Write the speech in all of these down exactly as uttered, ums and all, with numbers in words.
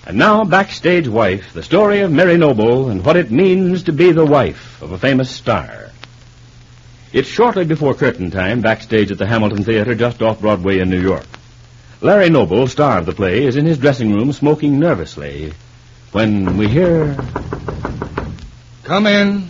And now, Backstage Wife, the story of Mary Noble and what it means to be the wife of a famous star. It's shortly before curtain time, backstage at the Hamilton Theater just off Broadway in New York. Larry Noble, star of the play, is in his dressing room smoking nervously when we hear... Come in.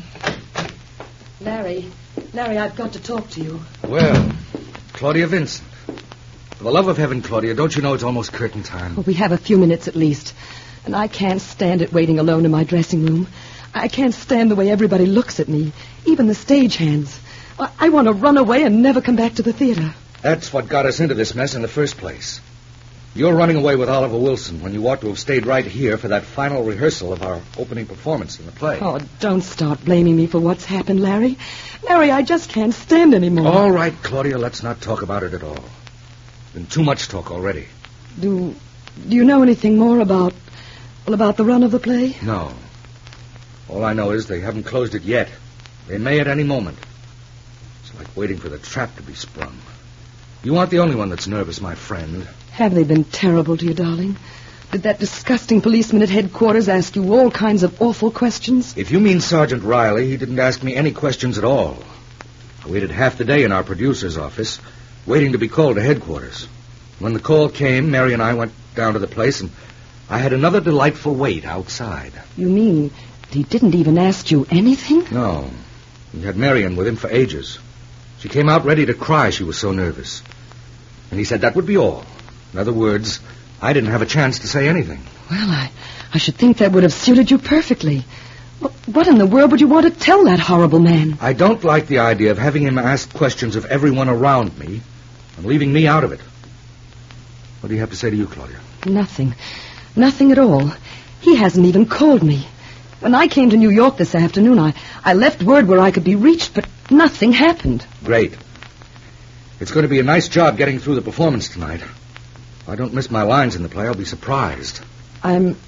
Larry, Larry, I've got to talk to you. Well, Claudia Vincent. For the love of heaven, Claudia, don't you know it's almost curtain time? Well, we have a few minutes at least. And I can't stand it waiting alone in my dressing room. I can't stand the way everybody looks at me, even the stagehands. I, I want to run away and never come back to the theater. That's what got us into this mess in the first place. You're running away with Oliver Wilson when you ought to have stayed right here for that final rehearsal of our opening performance in the play. Oh, don't start blaming me for what's happened, Larry. Larry, I just can't stand anymore. All right, Claudia, let's not talk about it at all. Been too much talk already. Do, do you know anything more about, well, about the run of the play? No. All I know is they haven't closed it yet. They may at any moment. It's like waiting for the trap to be sprung. You aren't the only one that's nervous, my friend. Have they been terrible to you, darling? Did that disgusting policeman at headquarters ask you all kinds of awful questions? If you mean Sergeant Riley, he didn't ask me any questions at all. I waited half the day in our producer's office, waiting to be called to headquarters. When the call came, Mary and I went down to the place, and I had another delightful wait outside. You mean he didn't even ask you anything? No. He had Marion with him for ages. She came out ready to cry, she was so nervous. And he said that would be all. In other words, I didn't have a chance to say anything. Well, I, I should think that would have suited you perfectly. What in the world would you want to tell that horrible man? I don't like the idea of having him ask questions of everyone around me and leaving me out of it. What do you have to say to you, Claudia? Nothing. Nothing at all. He hasn't even called me. When I came to New York this afternoon, I, I left word where I could be reached, but nothing happened. Great. It's going to be a nice job getting through the performance tonight. If I don't miss my lines in the play, I'll be surprised. I'm...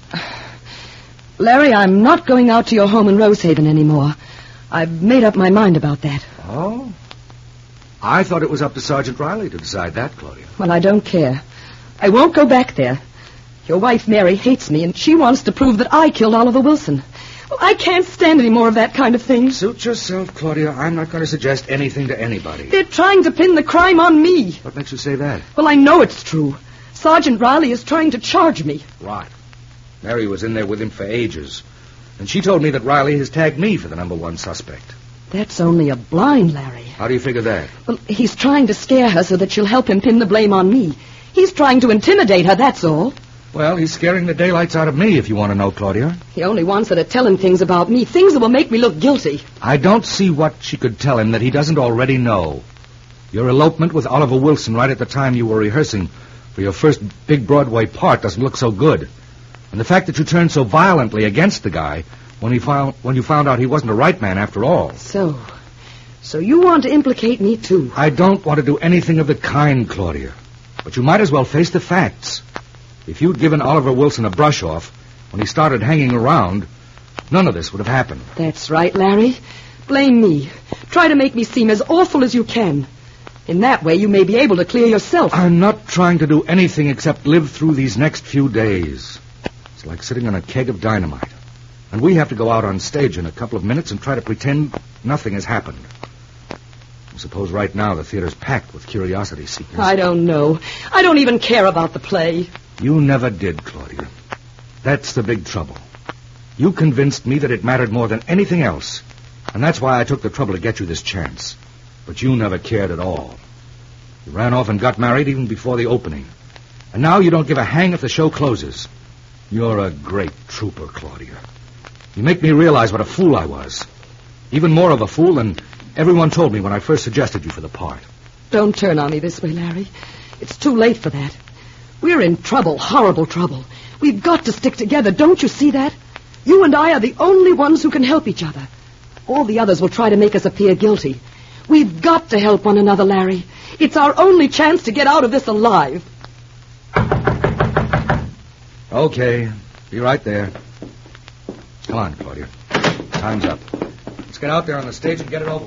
Larry, I'm not going out to your home in Rosehaven anymore. I've made up my mind about that. Oh? I thought it was up to Sergeant Riley to decide that, Claudia. Well, I don't care. I won't go back there. Your wife, Mary, hates me, and she wants to prove that I killed Oliver Wilson. Well, I can't stand any more of that kind of thing. Suit yourself, Claudia. I'm not going to suggest anything to anybody. They're trying to pin the crime on me. What makes you say that? Well, I know it's true. Sergeant Riley is trying to charge me. Right. Mary was in there with him for ages. And she told me that Riley has tagged me for the number one suspect. That's only a blind, Larry. How do you figure that? Well, he's trying to scare her so that she'll help him pin the blame on me. He's trying to intimidate her, that's all. Well, he's scaring the daylights out of me, if you want to know, Claudia. He only wants her to tell him things about me, things that will make me look guilty. I don't see what she could tell him that he doesn't already know. Your elopement with Oliver Wilson right at the time you were rehearsing for your first big Broadway part doesn't look so good. And the fact that you turned so violently against the guy when he found when you found out he wasn't a right man after all. So, so you want to implicate me, too? I don't want to do anything of the kind, Claudia. But you might as well face the facts. If you'd given Oliver Wilson a brush off when he started hanging around, none of this would have happened. That's right, Larry. Blame me. Try to make me seem as awful as you can. In that way, you may be able to clear yourself. I'm not trying to do anything except live through these next few days. It's like sitting on a keg of dynamite. And we have to go out on stage in a couple of minutes and try to pretend nothing has happened. I suppose right now the theater's packed with curiosity seekers. I don't know. I don't even care about the play. You never did, Claudia. That's the big trouble. You convinced me that it mattered more than anything else. And that's why I took the trouble to get you this chance. But you never cared at all. You ran off and got married even before the opening. And now you don't give a hang if the show closes. You're a great trooper, Claudia. You make me realize what a fool I was. Even more of a fool than everyone told me when I first suggested you for the part. Don't turn on me this way, Larry. It's too late for that. We're in trouble, horrible trouble. We've got to stick together, don't you see that? You and I are the only ones who can help each other. All the others will try to make us appear guilty. We've got to help one another, Larry. It's our only chance to get out of this alive. Okay, be right there. Come on, Claudia. Time's up. Let's get out there on the stage and get it over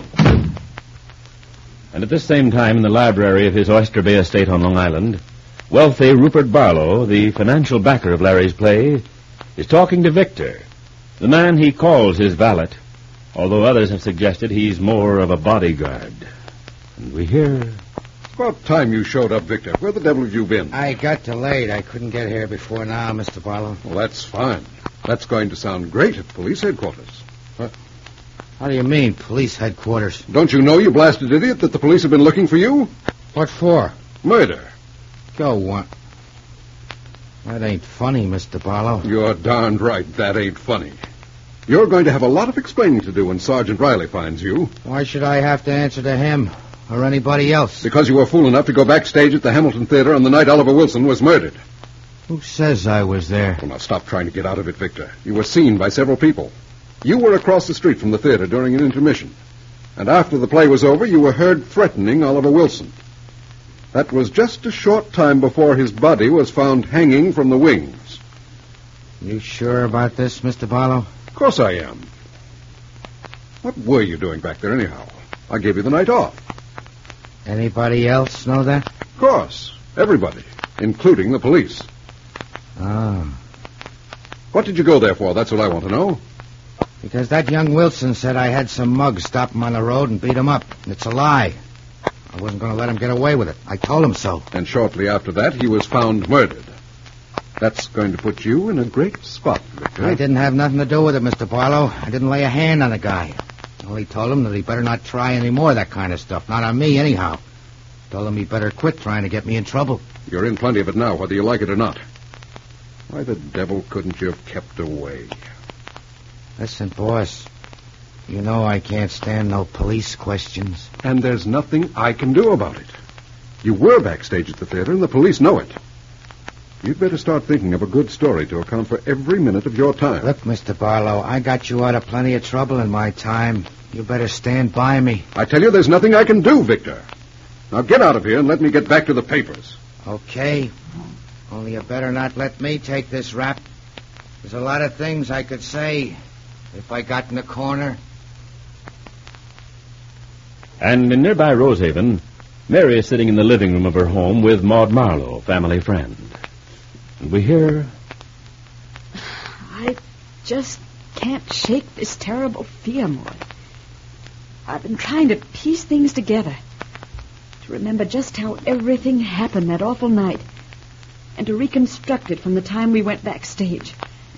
with. And at this same time, in the library of his Oyster Bay estate on Long Island, Wealthy Rupert Barlow, the financial backer of Larry's play, is talking to Victor, the man he calls his valet, although others have suggested he's more of a bodyguard. And we hear... About time you showed up, Victor. Where the devil have you been? I got delayed. I couldn't get here before now, Mister Barlow. Well, that's fine. That's going to sound great at police headquarters. What? How do you mean, police headquarters? Don't you know, you blasted idiot, that the police have been looking for you? What for? Murder. Go on. That ain't funny, Mister Barlow. You're darned right. That ain't funny. You're going to have a lot of explaining to do when Sergeant Riley finds you. Why should I have to answer to him or anybody else? Because you were fool enough to go backstage at the Hamilton Theater on the night Oliver Wilson was murdered. Who says I was there? Well, now stop trying to get out of it, Victor. You were seen by several people. You were across the street from the theater during an intermission. And after the play was over, you were heard threatening Oliver Wilson. That was just a short time before his body was found hanging from the wings. You sure about this, Mister Barlow? Of course I am. What were you doing back there, anyhow? I gave you the night off. Anybody else know that? Of course. Everybody, including the police. Ah. What did you go there for? That's what I want to know. Because that young Wilson said I had some mugs stop him on the road and beat him up. It's a lie. I wasn't going to let him get away with it. I told him so. And shortly after that, he was found murdered. That's going to put you in a great spot, Victor. I didn't have nothing to do with it, Mister Barlow. I didn't lay a hand on the guy. I only told him that he better not try any more of that kind of stuff. Not on me, anyhow. Told him he better quit trying to get me in trouble. You're in plenty of it now, whether you like it or not. Why the devil couldn't you have kept away? Listen, boss. You know I can't stand no police questions. And there's nothing I can do about it. You were backstage at the theater, and the police know it. You'd better start thinking of a good story to account for every minute of your time. Look, Mister Barlow, I got you out of plenty of trouble in my time. You better stand by me. I tell you, there's nothing I can do, Victor. Now get out of here and let me get back to the papers. Okay. Only you better not let me take this rap. There's a lot of things I could say if I got in the corner. And in nearby Rosehaven, Mary is sitting in the living room of her home with Maud Marlowe, family friend. And we hear... I just can't shake this terrible fear, Maud. I've been trying to piece things together, to remember just how everything happened that awful night, and to reconstruct it from the time we went backstage.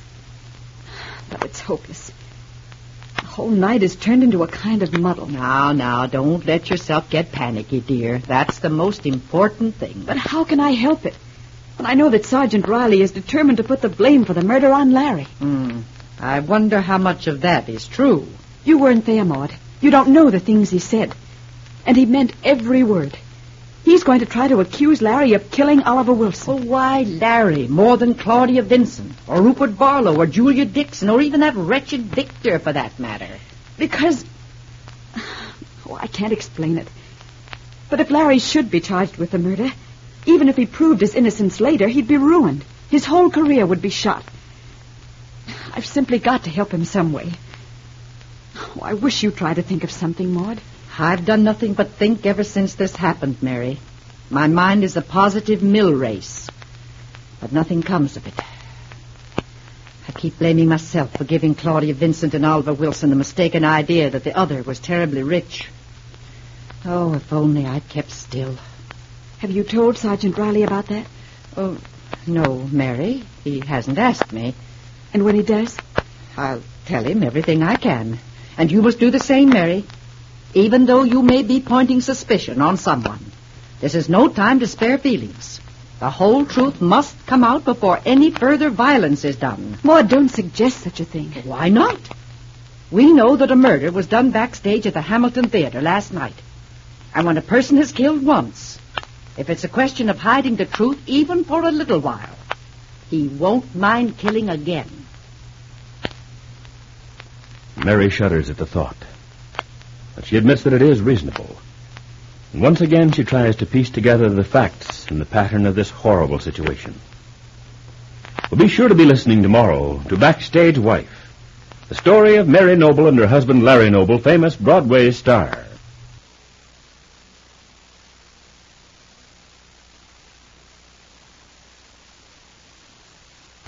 But it's hopeless. The whole night has turned into a kind of muddle. Now, now, don't let yourself get panicky, dear. That's the most important thing. But how can I help it when I know that Sergeant Riley is determined to put the blame for the murder on Larry? Hmm. I wonder how much of that is true. You weren't there, Maud. You don't know the things he said. And he meant every word. He's going to try to accuse Larry of killing Oliver Wilson. Well, why Larry more than Claudia Vincent, or Rupert Barlow, or Julia Dixon, or even that wretched Victor, for that matter? Because... Oh, I can't explain it. But if Larry should be charged with the murder, even if he proved his innocence later, he'd be ruined. His whole career would be shot. I've simply got to help him some way. Oh, I wish you'd try to think of something, Maud. I've done nothing but think ever since this happened, Mary. My mind is a positive mill race. But nothing comes of it. I keep blaming myself for giving Claudia Vincent and Oliver Wilson the mistaken idea that the other was terribly rich. Oh, if only I'd kept still. Have you told Sergeant Riley about that? Oh, no, Mary. He hasn't asked me. And when he does? I'll tell him everything I can. And you must do the same, Mary. Even though you may be pointing suspicion on someone. This is no time to spare feelings. The whole truth must come out before any further violence is done. Maud, don't suggest such a thing. Why not? We know that a murder was done backstage at the Hamilton Theater last night. And when a person is killed once, if it's a question of hiding the truth even for a little while, he won't mind killing again. Mary shudders at the thought. But she admits that it is reasonable. And once again she tries to piece together the facts and the pattern of this horrible situation. Well, be sure to be listening tomorrow to Backstage Wife, the story of Mary Noble and her husband Larry Noble, famous Broadway star.